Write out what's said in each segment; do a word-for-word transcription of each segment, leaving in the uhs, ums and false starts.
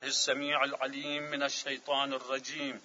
السميع العليم من الشيطان الرجيم.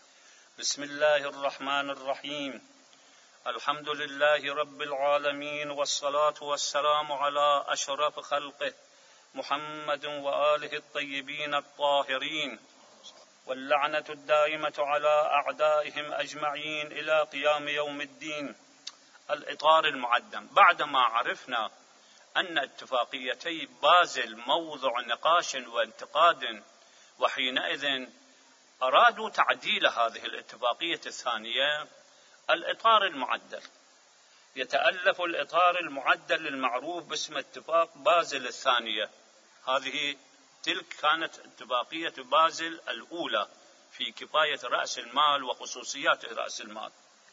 بسم الله الرحمن الرحيم. الحمد لله رب العالمين، والصلاة والسلام على أشرف خلقه محمد وآله الطيبين الطاهرين، واللعنة الدائمة على أعدائهم أجمعين إلى قيام يوم الدين. الإطار المعدم. بعدما عرفنا أن اتفاقيتي بازل موضع نقاش وانتقاد، وحينئذ أرادوا تعديل هذه الاتفاقية الثانية. الإطار المعدل يتألف الإطار المعدل المعروف باسم اتفاق بازل الثانية. هذه تلك كانت اتفاقية بازل الأولى في كفاية رأس المال وخصوصيات رأس المال.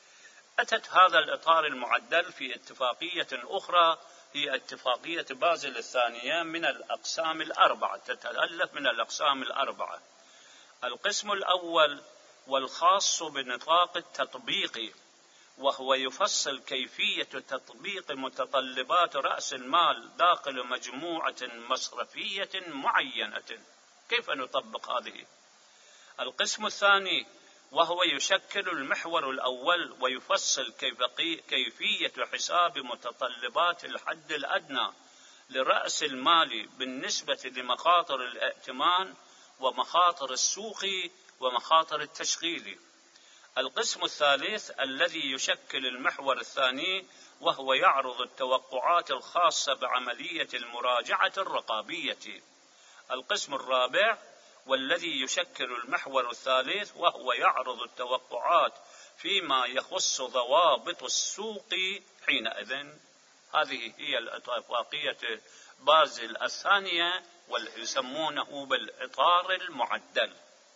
أتت هذا الإطار المعدل في اتفاقية أخرى هي اتفاقية بازل الثانية من الأقسام الأربعة، تتألف من الأقسام الأربعة. القسم الأول والخاص بنطاق التطبيق، وهو يفصل كيفية تطبيق متطلبات رأس المال داخل مجموعة مصرفية معينة. كيف نطبق هذه؟ القسم الثاني وهو يشكل المحور الأول، ويفصل كيف كيفية حساب متطلبات الحد الأدنى لرأس المال بالنسبة لمخاطر الائتمان ومخاطر السوق ومخاطر التشغيل. القسم الثالث الذي يشكل المحور الثاني وهو يعرض التوقعات الخاصة بعملية المراجعة الرقابية. القسم الرابع والذي يشكل المحور الثالث وهو يعرض التوقعات فيما يخص ضوابط السوق حينئذ. هذه هي الاتفاقية بازل الثانية، ويسمونه بالإطار المعدل.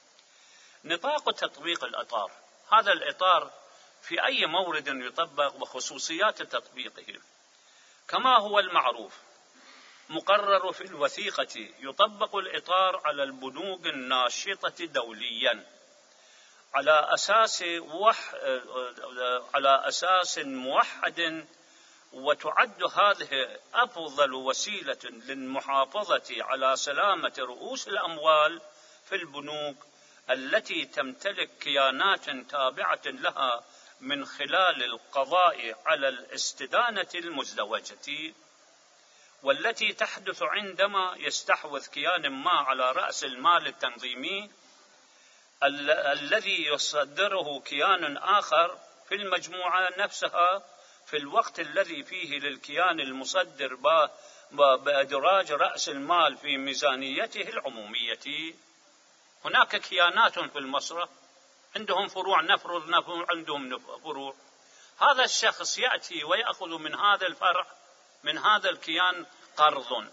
نطاق تطبيق الإطار. هذا الإطار في أي مورد يطبق وخصوصيات تطبيقه. كما هو المعروف مقرر في الوثيقة، يطبق الإطار على البنوك الناشطة دوليا على أساس وح... على أساس موحد، وتعد هذه أفضل وسيلة للمحافظة على سلامة رؤوس الأموال في البنوك التي تمتلك كيانات تابعة لها من خلال القضاء على الاستدانة المزدوجة، والتي تحدث عندما يستحوذ كيان ما على رأس المال التنظيمي ال- الذي يصدره كيان آخر في المجموعة نفسها في الوقت الذي فيه للكيان المصدر بإدراج رأس المال في ميزانيته العمومية. هناك كيانات في المصرف عندهم فروع، نفرض نفرض عندهم فروع، هذا الشخص يأتي ويأخذ من هذا الفرع من هذا الكيان قرض،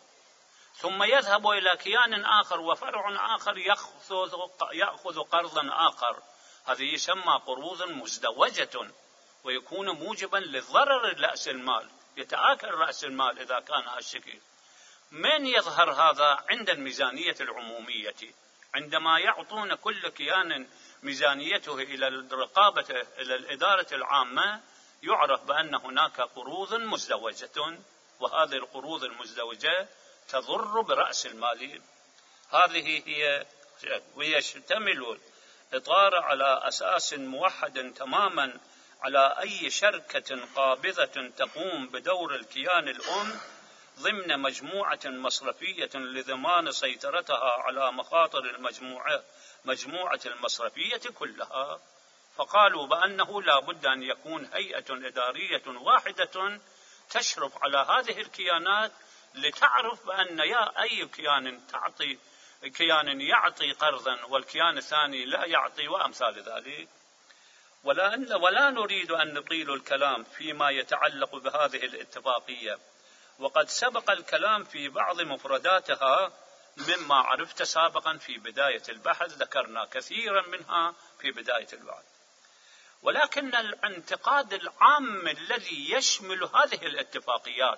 ثم يذهب إلى كيان آخر وفرع آخر يأخذ قرضا آخر. هذه يسمى قروض مزدوجة، ويكون موجبا للضرر لرأس المال، يتآكل رأس المال إذا كان هالشكل. من يظهر هذا؟ عند الميزانية العمومية، عندما يعطون كل كيان ميزانيته إلى الرقابة إلى الإدارة العامة، يعرف بأن هناك قروض مزدوجة، وهذه القروض المزدوجة تضر برأس المال. هذه هي، ويشتمل إطار على أساس موحد تماما على أي شركة قابضة تقوم بدور الكيان الأم ضمن مجموعة مصرفية لضمان سيطرتها على مخاطر المجموعة مجموعة المصرفية كلها. فقالوا بأنه لا بد أن يكون هيئة إدارية واحدة تشرف على هذه الكيانات لتعرف بأن يا أي كيان تعطي كيان يعطي قرضا والكيان الثاني لا يعطي، وأمثال ذلك. ولا, ولا نريد أن نطيل الكلام فيما يتعلق بهذه الاتفاقية، وقد سبق الكلام في بعض مفرداتها مما عرفت سابقا في بداية البحث، ذكرنا كثيرا منها في بداية البحث. ولكن الانتقاد العام الذي يشمل هذه الاتفاقيات،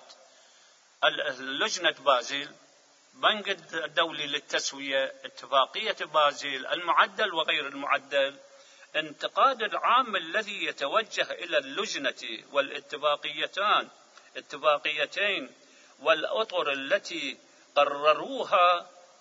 لجنة بازل، بنك الدولي للتسوية، اتفاقية بازل، المعدل وغير المعدل، انتقاد العام الذي يتوجه إلى اللجنة والاتفاقيتان اتفاقيتين والأطر التي قرروها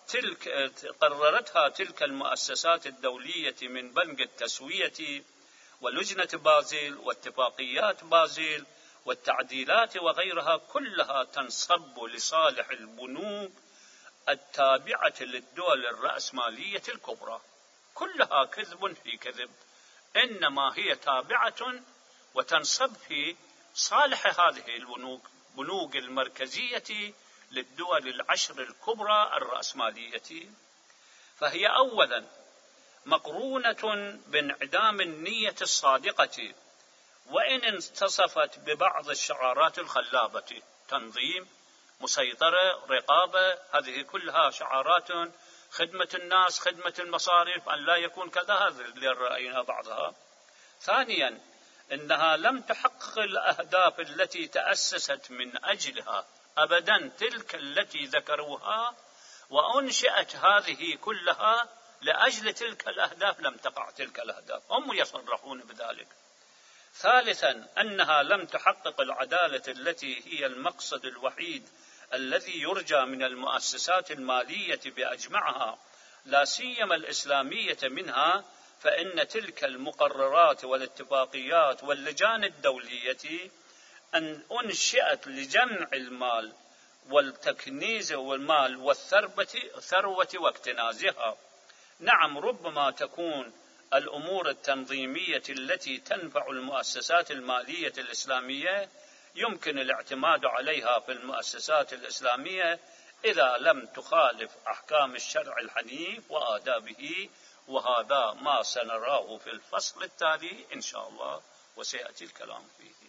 تلك قررتها تلك المؤسسات الدولية من بنك التسوية ولجنة بازل واتفاقيات بازل والتعديلات وغيرها، كلها تنصب لصالح البنوك التابعة للدول الرأسمالية الكبرى، كلها كذب في كذب، إنما هي تابعة وتنصب في صالح هذه البنوك، بنوك المركزية للدول العشر الكبرى الرأسمالية. فهي أولا مقرونة بانعدام النية الصادقة، وإن انتصفت ببعض الشعارات الخلابة، تنظيم، مسيطرة، رقابة، هذه كلها شعارات خدمة الناس، خدمة المصارف، أن لا يكون كذا، هذا اللي رأينا بعضها. ثانيا إنها لم تحقق الأهداف التي تأسست من أجلها أبدا، تلك التي ذكروها، وأنشئت هذه كلها لأجل تلك الأهداف، لم تقع تلك الأهداف، هم يصرحون بذلك. ثالثا أنها لم تحقق العدالة التي هي المقصد الوحيد الذي يرجى من المؤسسات المالية بأجمعها، لا سيما الإسلامية منها، فإن تلك المقررات والاتفاقيات واللجان الدولية أن أنشئت لجمع المال والتكنيز والمال والثروة واكتنازها. نعم، ربما تكون الأمور التنظيمية التي تنفع المؤسسات المالية الإسلامية يمكن الاعتماد عليها في المؤسسات الإسلامية إذا لم تخالف أحكام الشرع الحنيف وآدابه، وهذا ما سنراه في الفصل التالي إن شاء الله وسيأتي الكلام فيه.